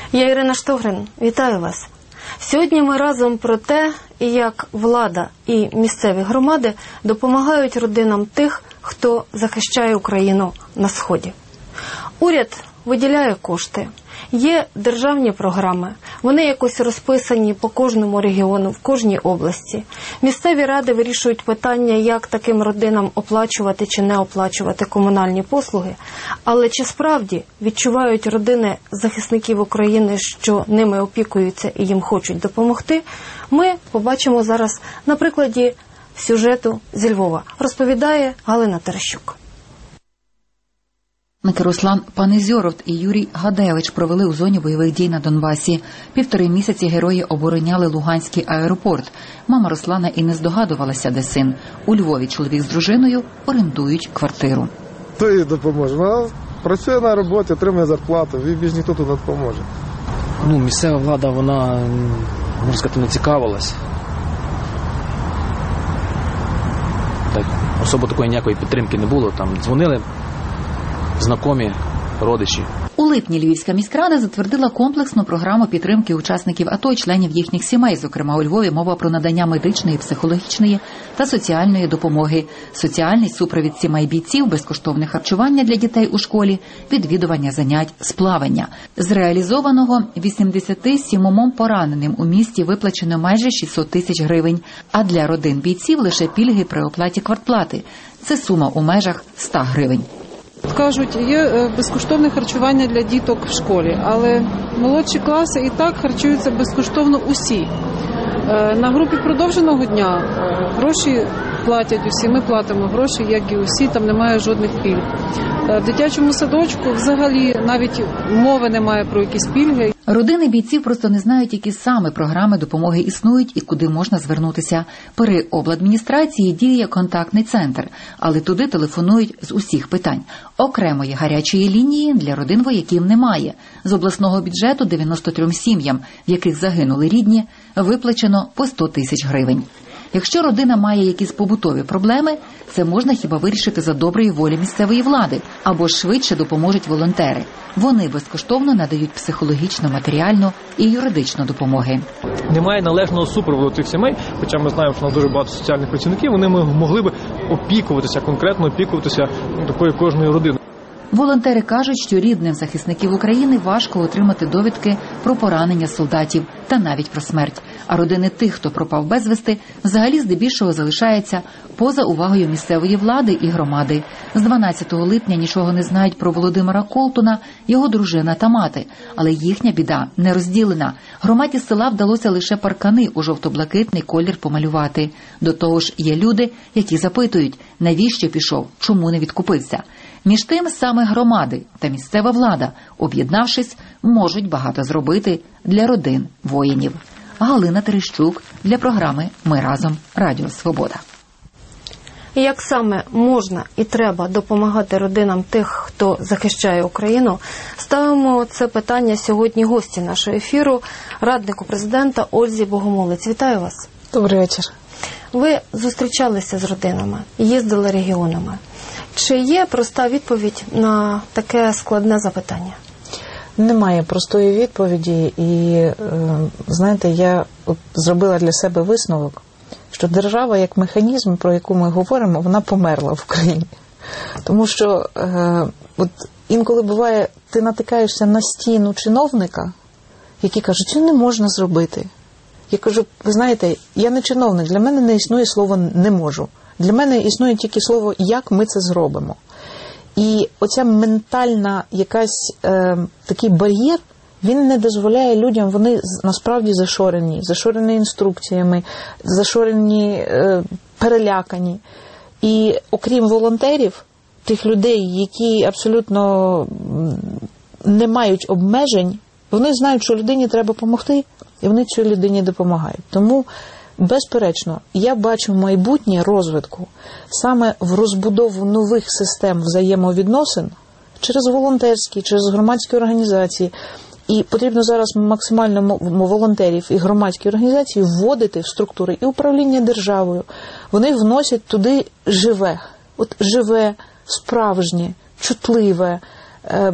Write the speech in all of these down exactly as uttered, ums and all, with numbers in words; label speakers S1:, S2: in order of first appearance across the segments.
S1: Я Ірина Штогрин. Вітаю вас. Сьогодні ми разом про те, як влада і місцеві громади допомагають родинам тих, хто захищає Україну на Сході. Уряд виділяє кошти. Є державні програми, вони якось розписані по кожному регіону, в кожній області. Місцеві ради вирішують питання, як таким родинам оплачувати чи не оплачувати комунальні послуги. Але чи справді відчувають родини захисників України, що ними опікуються і їм хочуть допомогти, ми побачимо зараз на прикладі сюжету зі Львова. Розповідає Галина Терещук.
S2: Руслан Панезьоров і Юрій Гадевич провели у зоні бойових дій на Донбасі. Півтори місяці герої обороняли Луганський аеропорт. Мама Руслана і не здогадувалася, де син. У Львові чоловік з дружиною орендують квартиру.
S3: Хто їй допоможе? Вона працює на роботі, отримує зарплату, і більш ніхто тут не допоможе.
S4: Ну, місцева влада, вона, можна сказати, не цікавилась. Так, особо такої ніякої підтримки не було. Там дзвонили знайомі, родичі.
S2: У липні Львівська міськрада затвердила комплексну програму підтримки учасників АТО і членів їхніх сімей. Зокрема, у Львові мова про надання медичної, психологічної та соціальної допомоги, соціальний супровід сімей бійців, безкоштовне харчування для дітей у школі, відвідування занять з плавання. З реалізованого вісімдесят сімом пораненим у місті виплачено майже шістсот тисяч гривень, а для родин бійців лише пільги при оплаті квартплати. Це сума у межах ста гривень.
S5: Кажуть, є безкоштовне харчування для діток в школі, але молодші класи і так харчуються безкоштовно усі. На групі продовженого дня гроші платять усі, ми платимо гроші, як і усі, там немає жодних пільг. В дитячому садочку взагалі навіть мови немає про якісь пільги.
S2: Родини бійців просто не знають, які саме програми допомоги існують і куди можна звернутися. При обладміністрації діє контактний центр, але туди телефонують з усіх питань. Окремої гарячої лінії для родин вояків немає. З обласного бюджету дев'яноста трьом сім'ям, в яких загинули рідні, виплачено по сто тисяч гривень. Якщо родина має якісь побутові проблеми, це можна хіба вирішити за доброї волі місцевої влади, або швидше допоможуть волонтери. Вони безкоштовно надають психологічну, матеріальну і юридичну допомоги.
S6: Немає належного супроводу цих сімей, хоча ми знаємо, що у нас дуже багато соціальних працівників, вони могли б опікуватися, конкретно опікуватися такою кожною родиною.
S2: Волонтери кажуть, що рідним захисників України важко отримати довідки про поранення солдатів та навіть про смерть. А родини тих, хто пропав безвісти, взагалі здебільшого залишаються поза увагою місцевої влади і громади. З дванадцятого липня нічого не знають про Володимира Колтуна, його дружина та мати. Але їхня біда не розділена. Громаді села вдалося лише паркани у жовто-блакитний колір помалювати. До того ж є люди, які запитують, навіщо пішов, чому не відкупився. Між тим, саме громади та місцева влада, об'єднавшись, можуть багато зробити для родин воїнів. Галина Терещук для програми «Ми разом. Радіо Свобода».
S1: Як саме можна і треба допомагати родинам тих, хто захищає Україну, ставимо це питання сьогодні гості нашого ефіру, раднику президента Ользі Богомолець. Вітаю вас.
S7: Добрий вечір.
S1: Ви зустрічалися з родинами, їздили регіонами. Чи є проста відповідь на таке складне запитання?
S7: Немає простої відповіді і, знаєте, я от зробила для себе висновок, що держава як механізм, про яку ми говоримо, вона померла в Україні. Тому що е, от інколи буває, ти натикаєшся на стіну чиновника, які кажуть, що не можна зробити. Я кажу, ви знаєте, я не чиновник, для мене не існує слово «не можу». Для мене існує тільки слово «як ми це зробимо». І оця ментальна якась е, такий бар'єр, він не дозволяє людям, вони насправді зашорені, зашорені інструкціями, зашорені, е, перелякані. І окрім волонтерів, тих людей, які абсолютно не мають обмежень, вони знають, що людині треба допомогти, і вони цій людині допомагають. Тому, безперечно, я бачу майбутнє розвитку саме в розбудову нових систем взаємовідносин через волонтерські, через громадські організації. І потрібно зараз максимально волонтерів і громадські організації вводити в структури і управління державою. Вони вносять туди живе, от живе, справжнє, чутливе,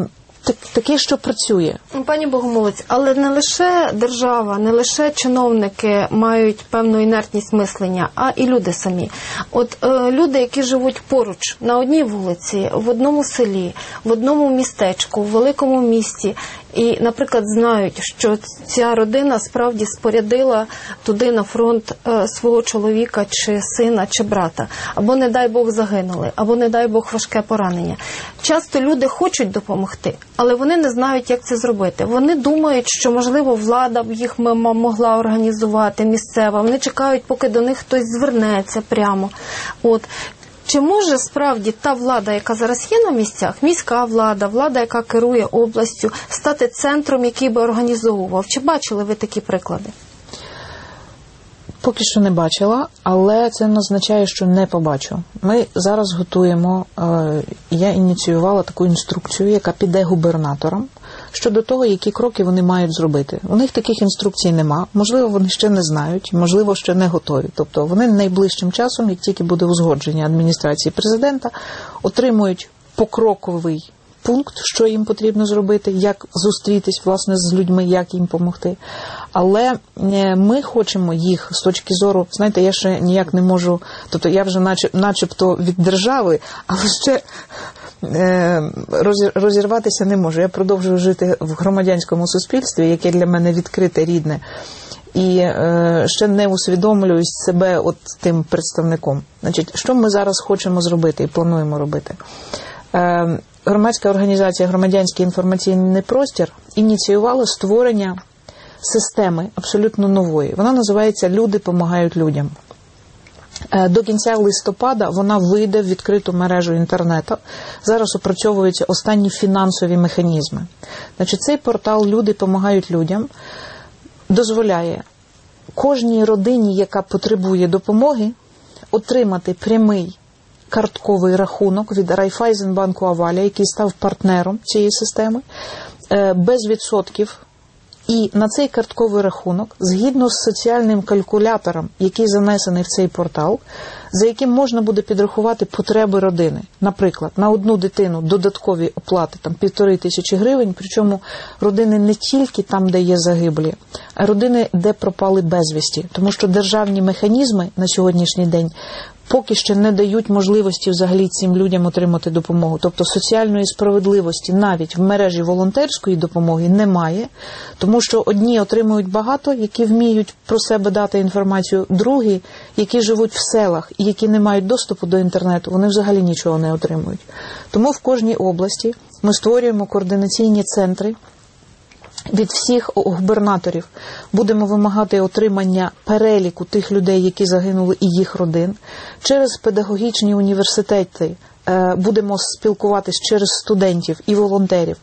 S7: так, таке, що працює.
S1: Пані Богомолець, але не лише держава, не лише чиновники мають певну інертність мислення, а і люди самі. От е, люди, які живуть поруч, на одній вулиці, в одному селі, в одному містечку, в великому місті, і, наприклад, знають, що ця родина справді спорядила туди на фронт е, свого чоловіка, чи сина, чи брата, або, не дай Бог, загинули, або, не дай Бог, важке поранення. Часто люди хочуть допомогти, але вони не знають, як це зробити. Вони думають, що, можливо, влада б їх могла організувати, місцева. Вони чекають, поки до них хтось звернеться прямо. От. Чи може справді та влада, яка зараз є на місцях, міська влада, влада, яка керує областю, стати центром, який би організовував? Чи бачили ви такі приклади?
S7: Поки що не бачила, але це не означає, що не побачу. Ми зараз готуємо, я ініціювала таку інструкцію, яка піде губернаторам, щодо того, які кроки вони мають зробити. У них таких інструкцій нема, можливо, вони ще не знають, можливо, ще не готові. Тобто вони найближчим часом, як тільки буде узгодження адміністрації президента, отримують покроковий пункт, що їм потрібно зробити, як зустрітись, власне, з людьми, як їм допомогти. Але ми хочемо їх з точки зору, знаєте, я ще ніяк не можу, тобто я вже начеб, начебто від держави, але ще розірватися не можу. Я продовжую жити в громадянському суспільстві, яке для мене відкрите, рідне. І е, ще не усвідомлюю себе от тим представником. Значить, що ми зараз хочемо зробити і плануємо робити? Е, громадська організація «Громадянський інформаційний простір» ініціювала створення системи абсолютно нової. Вона називається «Люди помагають людям». До кінця листопада вона вийде в відкриту мережу інтернету. Зараз опрацьовуються останні фінансові механізми. Значить, цей портал «Люди помагають людям» дозволяє кожній родині, яка потребує допомоги, отримати прямий картковий рахунок від Райфайзенбанку Аваля, який став партнером цієї системи, без відсотків. І на цей картковий рахунок, згідно з соціальним калькулятором, який занесений в цей портал, за яким можна буде підрахувати потреби родини. Наприклад, на одну дитину додаткові оплати там півтори тисячі гривень, причому родини не тільки там, де є загиблі, а родини, де пропали безвісті. Тому що державні механізми на сьогоднішній день поки що не дають можливості взагалі цим людям отримати допомогу. Тобто соціальної справедливості навіть в мережі волонтерської допомоги немає, тому що одні отримують багато, які вміють про себе дати інформацію, другі, які живуть в селах і які не мають доступу до інтернету, вони взагалі нічого не отримують. Тому в кожній області ми створюємо координаційні центри, від всіх губернаторів будемо вимагати отримання переліку тих людей, які загинули, і їх родин. Через педагогічні університети будемо спілкуватись через студентів і волонтерів,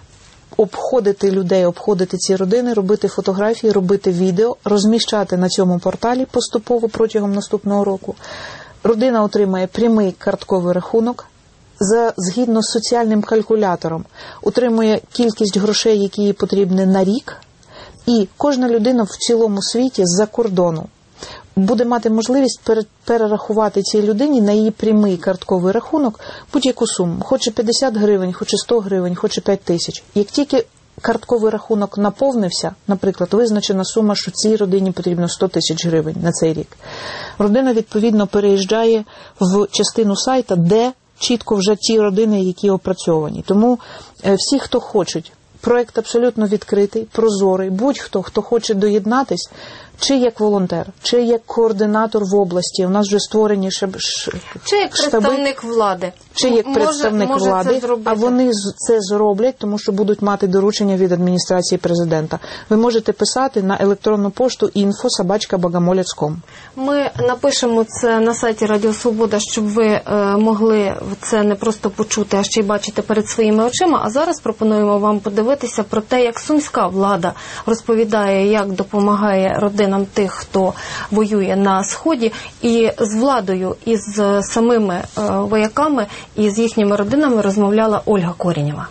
S7: обходити людей, обходити ці родини, робити фотографії, робити відео, розміщати на цьому порталі поступово протягом наступного року. Родина отримає прямий картковий рахунок, за, згідно з соціальним калькулятором, отримує кількість грошей, які їй потрібні на рік, і кожна людина в цілому світі з-за кордону буде мати можливість перерахувати цій людині на її прямий картковий рахунок будь-яку суму. Хоче п'ятдесят гривень, хоче сто гривень, хоче п'ять тисяч. Як тільки картковий рахунок наповнився, наприклад, визначена сума, що цій родині потрібно сто тисяч гривень на цей рік, родина, відповідно, переїжджає в частину сайта, де чітко вже ті родини, які опрацьовані. Тому всі, хто хочуть, проект абсолютно відкритий, прозорий, будь-хто, хто хоче доєднатись, чи як волонтер, чи як координатор в області, у нас вже створені штаби,
S1: чи як представник влади,
S7: чи як може, представник може влади, а вони це зроблять, тому що будуть мати доручення від адміністрації президента. Ви можете писати на електронну пошту інфо собачка богомолець крапка ком.
S1: Ми напишемо це на сайті Радіо Свобода, щоб ви е, могли це не просто почути, а ще й бачити перед своїми очима. А зараз пропонуємо вам подивитися про те, як сумська влада розповідає, як допомагає родинам тих, хто воює на Сході, і з владою, і з самими е, вояками, і з їхніми родинами розмовляла Ольга Корінєва.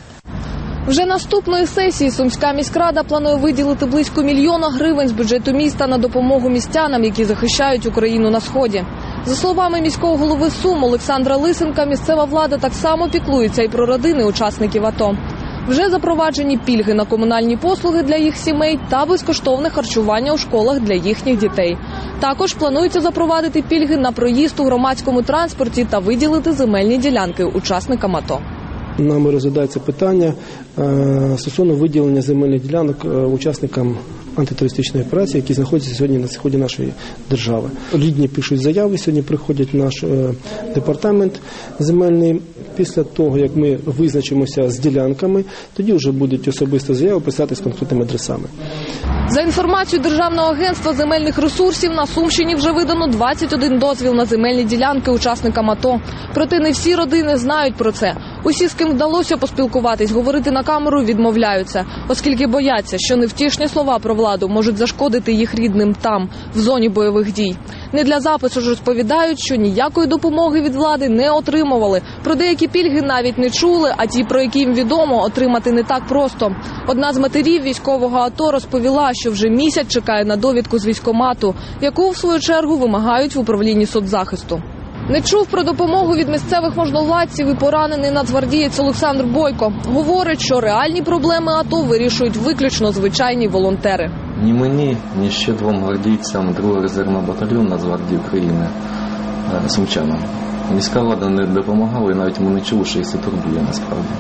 S8: Вже наступної сесії Сумська міськрада планує виділити близько мільйона гривень з бюджету міста на допомогу містянам, які захищають Україну на Сході. За словами міського голови Сум Олександра Лисенка, місцева влада так само піклується і про родини учасників АТО. Вже запроваджені пільги на комунальні послуги для їх сімей та безкоштовне харчування у школах для їхніх дітей. Також планується запровадити пільги на проїзд у громадському транспорті та виділити земельні ділянки учасникам АТО.
S9: Нами розглядається питання стосовно виділення земельних ділянок учасникам антитерористичної операції, які знаходяться сьогодні на сході нашої держави. Рідні пишуть заяви, сьогодні приходять в наш департамент земельний. Після того, як ми визначимося з ділянками, тоді вже будуть особисто заяви писати з конкретними адресами.
S8: За інформацією Державного агентства земельних ресурсів, на Сумщині вже видано двадцять один дозвіл на земельні ділянки учасникам АТО. Проте не всі родини знають про це. Усі, з ким вдалося поспілкуватись, говорити на камеру відмовляються, оскільки бояться, що невтішні слова про владу можуть зашкодити їх рідним там, в зоні бойових дій. Не для запису ж розповідають, що ніякої допомоги від влади не отримували. Про деякі пільги навіть не чули, а ті, про які їм відомо, отримати не так просто. Одна з матерів військового АТО розповіла, що вже місяць чекає на довідку з військкомату, яку, в свою чергу, вимагають в управлінні соцзахисту. Не чув про допомогу від місцевих можновладців і поранений нацгвардієць Олександр Бойко. Говорить, що реальні проблеми АТО вирішують виключно звичайні волонтери.
S10: Ні мені, ні ще двом гвардійцям другого резервного батальйону Нацгвардії України, сумчанам. Міська влада не допомагала і навіть ми не чули, що їх це турбує насправді.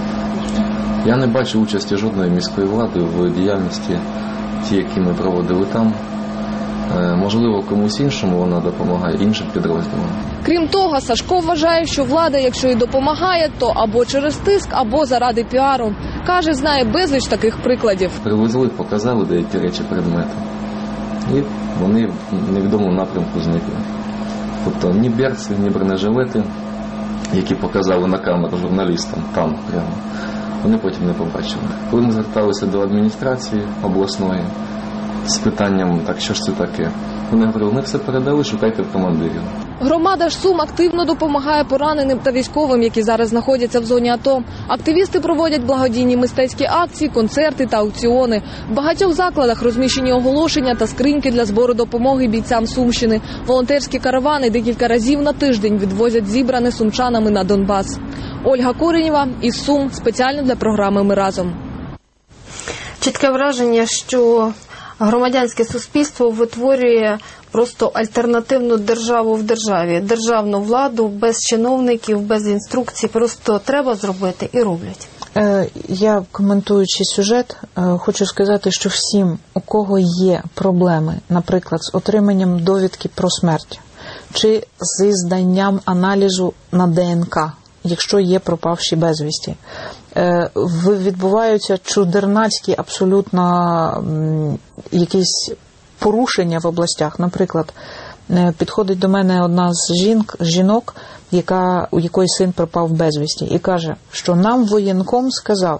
S10: Я не бачу участі жодної міської влади в діяльності, ті, які ми проводили там. Можливо, комусь іншому вона допомагає, іншим підрозділам.
S8: Крім того, Сашко вважає, що влада, якщо й допомагає, то або через тиск, або заради піару. Каже, знає безліч таких прикладів.
S10: Привезли, показали деякі речі, предмети. І вони в невідомому напрямку зникли. Тобто ні берці, ні бронежилети, які показали на камеру журналістам, там прямо, вони потім не побачили. Коли ми зверталися до адміністрації обласної з питанням, так що ж це таке, вони говорили, ми все передали, шукайте в командирів.
S8: Громада ж Сум активно допомагає пораненим та військовим, які зараз знаходяться в зоні АТО. Активісти проводять благодійні мистецькі акції, концерти та аукціони. В багатьох закладах розміщені оголошення та скриньки для збору допомоги бійцям Сумщини. Волонтерські каравани декілька разів на тиждень відвозять зібране сумчанами на Донбас. Ольга Коренєва із Сум спеціально для програми «Ми разом».
S1: Чітке враження, що громадянське суспільство витворює просто альтернативну державу в державі. Державну владу без чиновників, без інструкцій. Просто треба зробити і роблять.
S7: Я, коментуючи сюжет, хочу сказати, що всім, у кого є проблеми, наприклад, з отриманням довідки про смерть, чи зі зданням аналізу на ДНК, якщо є пропавші безвісті, відбуваються чудернацькі абсолютно якісь порушення в областях. Наприклад, підходить до мене одна з жінок, жінок, яка, у якої син пропав безвісті, і каже, що нам воєнком сказав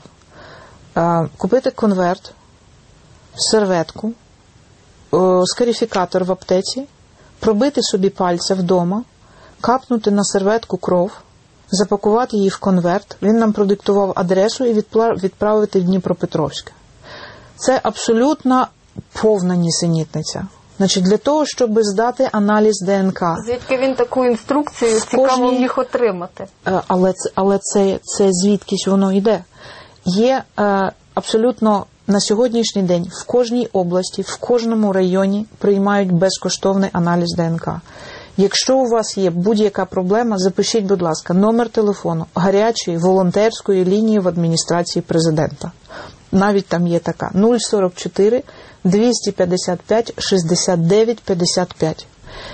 S7: купити конверт, серветку, скарифікатор в аптеці, пробити собі пальця вдома, капнути на серветку кров, запакувати її в конверт, він нам продиктував адресу і відправити в Дніпропетровськ. Це абсолютно повна нісенітниця. Значить, для того, щоб здати аналіз ДНК.
S1: Звідки він таку інструкцію, цікаво кожній... їх отримати?
S7: Але, але це, це звідкись воно йде. Є е, абсолютно на сьогоднішній день в кожній області, в кожному районі приймають безкоштовний аналіз ДНК. Якщо у вас є будь-яка проблема, запишіть, будь ласка, номер телефону гарячої волонтерської лінії в адміністрації президента. Навіть там є така нуль сорок чотири двісті п'ятдесят п'ять шістдесят дев'ять п'ятдесят п'ять.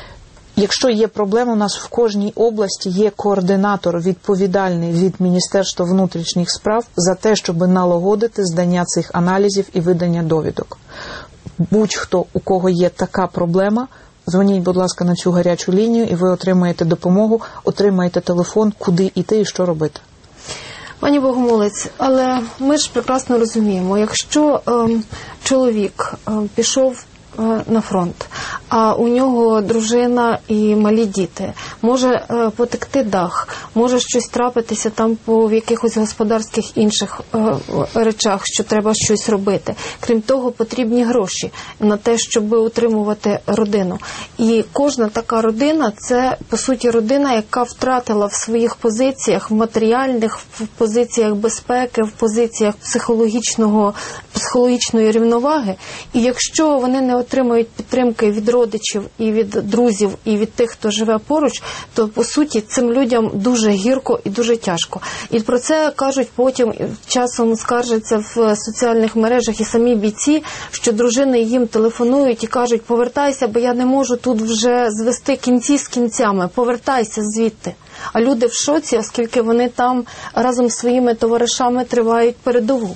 S7: Якщо є проблема, у нас в кожній області є координатор відповідальний від Міністерства внутрішніх справ за те, щоб налагодити здання цих аналізів і видання довідок. Будь-хто, у кого є така проблема, дзвоніть, будь ласка, на цю гарячу лінію, і ви отримаєте допомогу, отримаєте телефон, куди йти і що робити.
S1: Пані Богомолець, але ми ж прекрасно розуміємо, якщо е, чоловік е, пішов е, на фронт, а у нього дружина і малі діти. Може е, потекти дах, може щось трапитися там по в якихось господарських інших е, речах, що треба щось робити. Крім того, потрібні гроші на те, щоб утримувати родину. І кожна така родина – це, по суті, родина, яка втратила в своїх позиціях матеріальних, в позиціях безпеки, в позиціях психологічного, психологічної рівноваги. І якщо вони не отримують підтримки від родичів і від друзів, і від тих, хто живе поруч, то, по суті, цим людям дуже гірко і дуже тяжко. І про це кажуть потім, часом скаржаться в соціальних мережах і самі бійці, що дружини їм телефонують і кажуть: повертайся, бо я не можу тут вже звести кінці з кінцями, повертайся звідти. А люди в шоці, оскільки вони там разом з своїми товаришами тривають передову.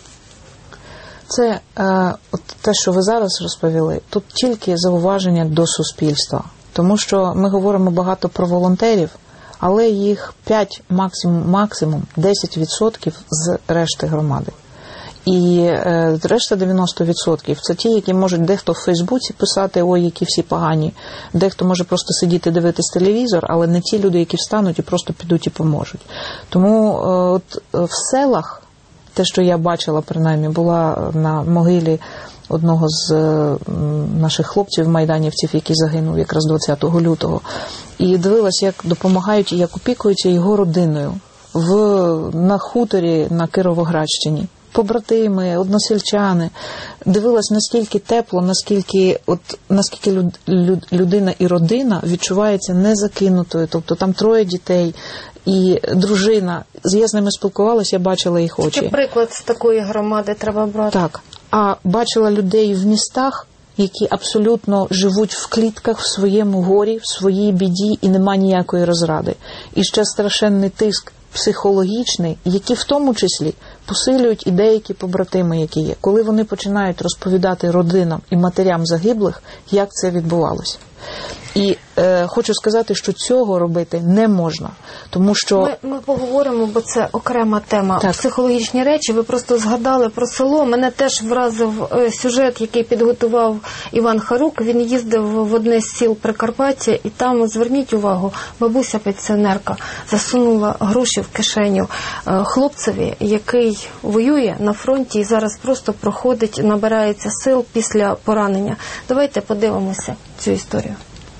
S7: Це е, от те, що ви зараз розповіли, тут тільки зауваження до суспільства. Тому що ми говоримо багато про волонтерів, але їх п'ять, максимум, максимум десять відсотків з решти громади. І е, решта дев'яносто відсотків це ті, які можуть дехто в Фейсбуці писати: ой, які всі погані, дехто може просто сидіти дивитись телевізор, але не ті люди, які встануть і просто підуть і поможуть. Тому е, от в селах, те, що я бачила, принаймні, була на могилі одного з е, наших хлопців-майданівців, який загинув якраз двадцятого лютого, і дивилась, як допомагають і як опікуються його родиною в, на хуторі на Кировоградщині. Побратими, односельчани. Дивилась, наскільки тепло, наскільки, от, наскільки люд, люд, людина і родина відчувається незакинутою. Тобто там троє дітей і дружина. Я з ними спілкувалася, я бачила їх очі.
S1: Це приклад з такої громади треба брати.
S7: Так. А бачила людей в містах, які абсолютно живуть в клітках, в своєму горі, в своїй біді, і нема ніякої розради. І ще страшенний тиск психологічний, які в тому числі посилюють і деякі побратими, які є. Коли вони починають розповідати родинам і матерям загиблих, як це відбувалося. І е, хочу сказати, що цього робити не можна, тому що...
S1: Ми, ми поговоримо, бо це окрема тема.
S7: Так.
S1: Психологічні речі, ви просто згадали про село. Мене теж вразив е, сюжет, який підготував Іван Харук. Він їздив в одне з сіл Прикарпаття, і там, зверніть увагу, бабуся-пенсіонерка засунула гроші в кишеню е, хлопцеві, який воює на фронті і зараз просто проходить, набирається сил після поранення. Давайте подивимося цю історію.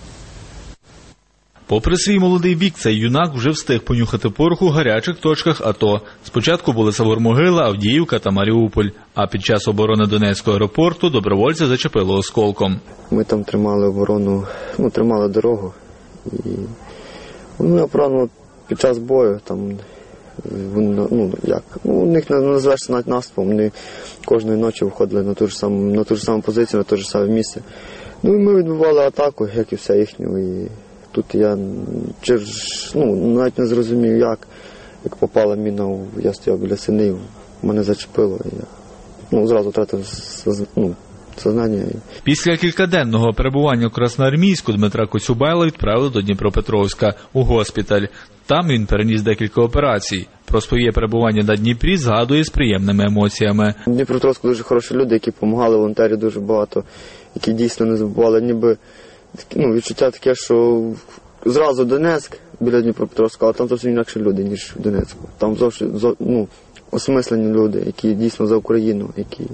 S11: Попри свій молодий вік, цей юнак вже встиг понюхати порох у гарячих точках АТО. Спочатку були Савормогила, Авдіївка та Маріуполь, а під час оборони Донецького аеропорту добровольця зачепило осколком.
S12: Ми там тримали оборону, ну, тримали дорогу. І ну, поранено під час бою, там, ну, як, ну, у них не називаєшся навіть наступом, вони кожної ночі виходили на ту ж саму, на ту ж саму позицію, на те ж саме місце. Ну, і ми відбивали атаку, як і вся їхню, і тут я ну, навіть не зрозумів, як, як попала міна, я стояв біля синів, мене зачепило, і я ну, зразу втратив ну, сознання.
S11: Після кількаденного перебування у Красноармійську Дмитра Коцюбайла відправили до Дніпропетровська у госпіталь. Там він переніс декілька операцій. Про своє перебування на Дніпрі згадує з приємними емоціями.
S12: В Дніпропетровську дуже хороші люди, які допомагали, волонтерів дуже багато, які дійсно не забували, ніби ну, відчуття таке, що зразу Донецьк біля Дніпропетровська, а там зовсім інакші люди, ніж в Донецьку. Там зовсім ну, осмислені люди, які дійсно за Україну, які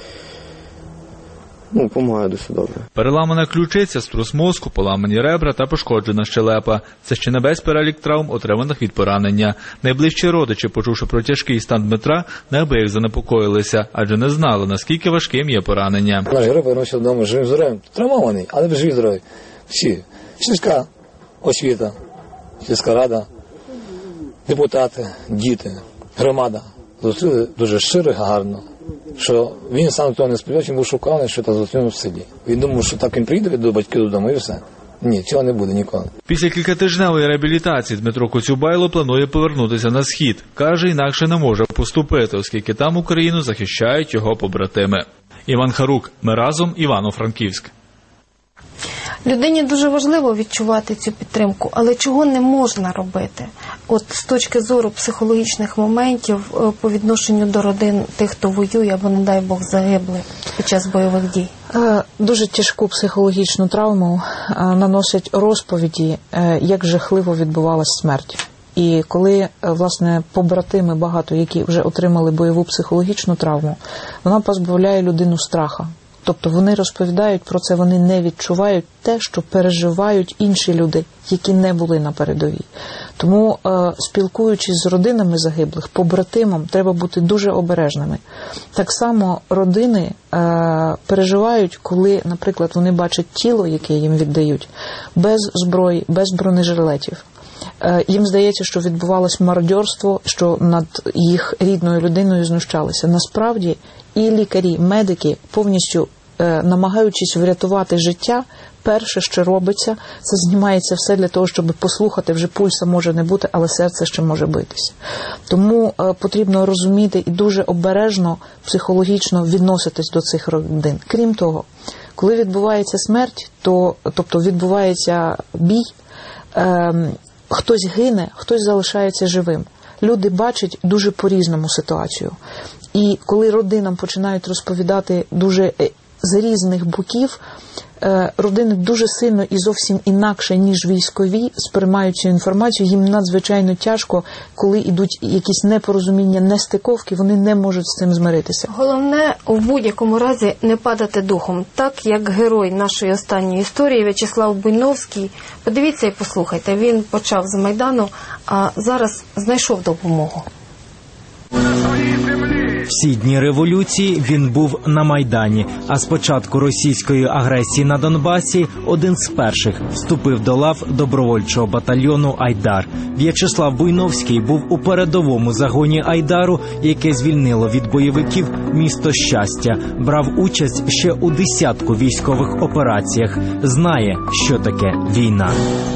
S12: ну, допомагають дуже добре.
S11: Переламана ключиця, струс мозку, поламані ребра та пошкоджена щелепа. Це ще не весь перелік травм, отриманих від поранення. Найближчі родичі, почувши про тяжкий стан Дмитра, неабияк занепокоїлися, адже не знали, наскільки важким є поранення.
S13: Наш герой повернувся додому живим здоровим, травмований, але живий здоровий. Всі. Сільська освіта, сільська рада, депутати, діти, громада. Зустріли дуже щиро і гарно. Що він сам того не сподівався, він був шокований, що та зустрінув в селі. Він думав, що так він приїде до батьків додому і все. Ні, цього не буде ніколи.
S11: Після кількатижневої реабілітації Дмитро Коцюбайло планує повернутися на схід. Каже, інакше не може поступити, оскільки там Україну захищають його побратими. Іван Харук. Ми разом. Івано-Франківськ.
S1: Людині дуже важливо відчувати цю підтримку, але чого не можна робити? От з точки зору психологічних моментів по відношенню до родин тих, хто воює або, не дай Бог, загибли під час бойових дій.
S7: Дуже тяжку психологічну травму наносять розповіді, як жахливо відбувалась смерть. І коли, власне, побратими багато, які вже отримали бойову психологічну травму, вона позбавляє людину страха. Тобто вони розповідають про це, вони не відчувають те, що переживають інші люди, які не були на передовій. Тому, е, спілкуючись з родинами загиблих, побратимам, треба бути дуже обережними. Так само родини е, переживають, коли, наприклад, вони бачать тіло, яке їм віддають, без зброї, без бронежилетів. Е, їм здається, що відбувалось мародьорство, що над їх рідною людиною знущалися. Насправді, і лікарі, медики, повністю е, намагаючись врятувати життя, перше, що робиться, це знімається все для того, щоб послухати, вже пульса може не бути, але серце ще може битися. Тому е, потрібно розуміти і дуже обережно, психологічно відноситись до цих родин. Крім того, коли відбувається смерть, то, тобто відбувається бій, е, хтось гине, хтось залишається живим. Люди бачать дуже по-різному ситуацію. І коли родинам починають розповідати дуже з різних боків, родини дуже сильно і зовсім інакше, ніж військові, сприймають цю інформацію. Їм надзвичайно тяжко, коли йдуть якісь непорозуміння, нестиковки, вони не можуть з цим змиритися.
S1: Головне, в будь-якому разі, не падати духом. Так, як герой нашої останньої історії В'ячеслав Буйновський. Подивіться і послухайте, він почав з Майдану, а зараз знайшов допомогу.
S14: Всі дні революції він був на Майдані, а з початку російської агресії на Донбасі один з перших вступив до лав добровольчого батальйону «Айдар». В'ячеслав Буйновський був у передовому загоні «Айдару», яке звільнило від бойовиків місто Щастя. Брав участь ще у десятку військових операціях. Знає, що таке війна.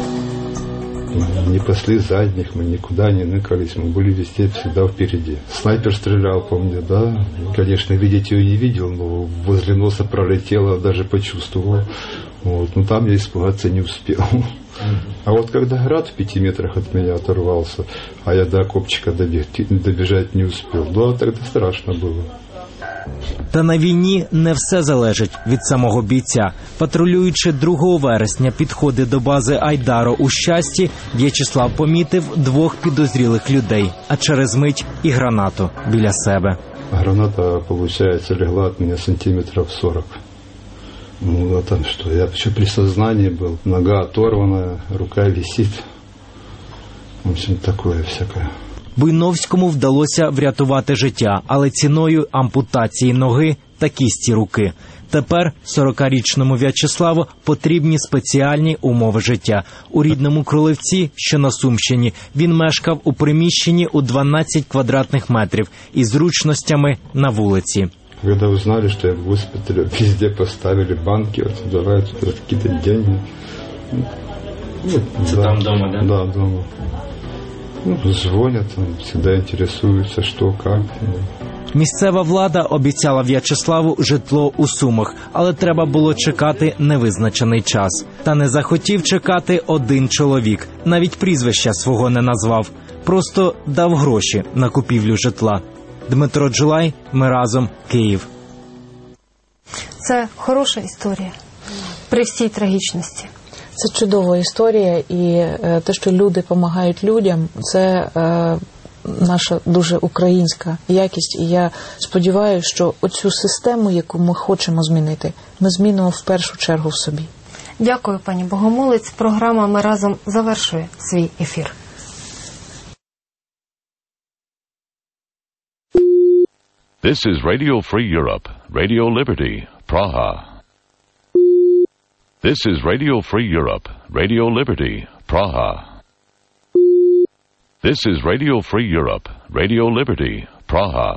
S15: Не пасли задних, мы никуда не ныкались, мы были везде всегда впереди. Снайпер стрелял по мне, да. Конечно, видеть ее не видел, но возле носа пролетело, даже почувствовал. Вот. Но там я испугаться не успел. А вот когда град в пяти метрах от меня оторвался, а я до окопчика добежать не успел, да, тогда страшно было.
S14: Та на війні не все залежить від самого бійця. Патрулюючи другого вересня підходи до бази «Айдару» у Щасті, В'ячеслав помітив двох підозрілих людей, а через мить і гранату біля себе.
S15: Граната, виходить, легла від мене сантиметрів сорок. Ну, а там що, я ще при сознанні був, нога оторвана, рука висить. В общем, таке всяке.
S14: Буйновському вдалося врятувати життя, але ціною ампутації ноги та кісті руки. Тепер сорокарічному В'ячеславу потрібні спеціальні умови життя. У рідному Кролевці, що на Сумщині, він мешкав у приміщенні у дванадцять квадратних метрів із зручностями на вулиці.
S15: Коли узнали, що я в госпіталі, везде поставили банки, от давайте якісь гроші.
S14: Це там вдома, так?
S15: Так, вдома. Ну, дзвонять, завжди інтересуються, що, як.
S14: Місцева влада обіцяла В'ячеславу житло у Сумах, але треба було чекати невизначений час. Та не захотів чекати один чоловік, навіть прізвища свого не назвав, просто дав гроші на купівлю житла. Дмитро Джулай, ми разом, Київ.
S1: Це хороша історія при всій трагічності.
S7: Це чудова історія, і е, те, що люди допомагають людям, це е, наша дуже українська якість. І я сподіваюся, що оцю систему, яку ми хочемо змінити, ми змінимо в першу чергу в собі.
S1: Дякую, пані Богомолець. Програма «Ми разом» завершує свій ефір.
S16: This is Radio Free Europe, Radio Liberty, Praha. This is Radio Free Europe, Radio Liberty, Praha. This is Radio Free Europe, Radio Liberty, Praha.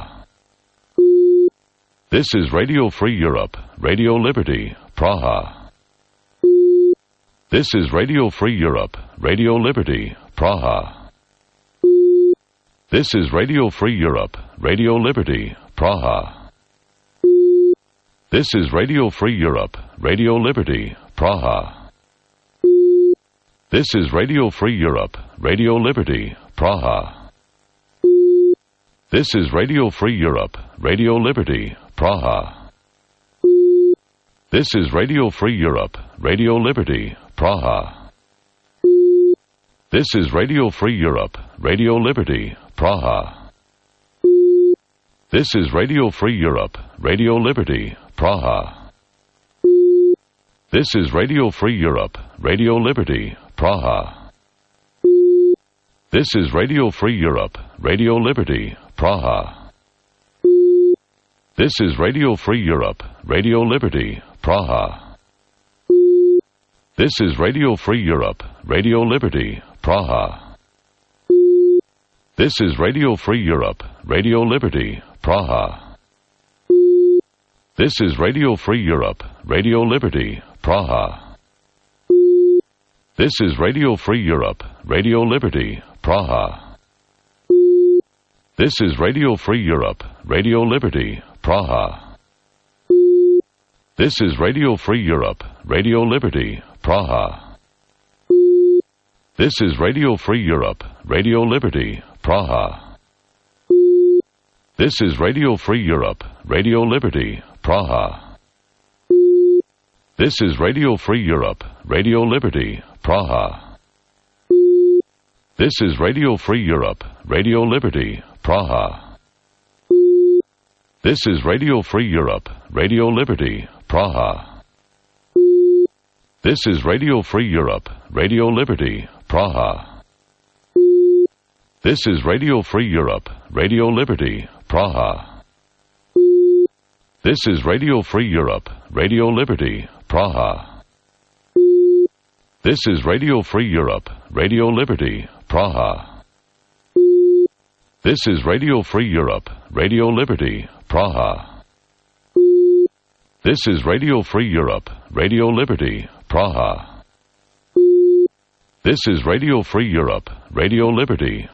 S16: This is Radio Free Europe, Radio Liberty, Praha. This is Radio Free Europe, Radio Liberty, Praha. This is Radio Free Europe, Radio Liberty, Praha. This is Radio Free Europe, Radio Liberty, Praha. This is Radio Free Europe, Radio Liberty, Praha. This is Radio Free Europe, Radio Liberty, Praha. This is Radio Free Europe, Radio Liberty, Praha. This is Radio Free Europe, Radio Liberty, Praha. This is Radio Free Europe, Radio Liberty, Praha. This is Radio Free Europe, Radio Liberty, Praha. This is Radio Free Europe, Radio Liberty, Praha. This is Radio Free Europe, Radio Liberty, Praha. This is Radio Free Europe, Radio Liberty, Praha. This is Radio Free Europe, Radio Liberty, Praha. This is Radio Free Europe, Radio Liberty, Praha. This is Radio Free Europe, Radio Liberty, Praha. This is Radio Free Europe, Radio Liberty, Praha. This is Radio Free Europe, Radio Liberty, Praha. This is Radio Free Europe, Radio Liberty, Praha. This is Radio Free Europe, Radio Liberty, Praha. This is Radio Free Europe, Radio Liberty, Praha. This is Radio Free Europe, Radio Liberty, Praha. This is Radio Free Europe, Radio Liberty, Praha. This is Radio Free Europe, Radio Liberty, Praha. This is Radio Free Europe, Radio Liberty, Praha. This is Radio Free Europe, Radio Liberty, Praha. This is Radio Free Europe, Radio Liberty, Praha. This is Radio Free Europe, Radio Liberty, Praha. This is Radio Free Europe, Radio Liberty, Praha. This is Radio Free Europe, Radio Liberty,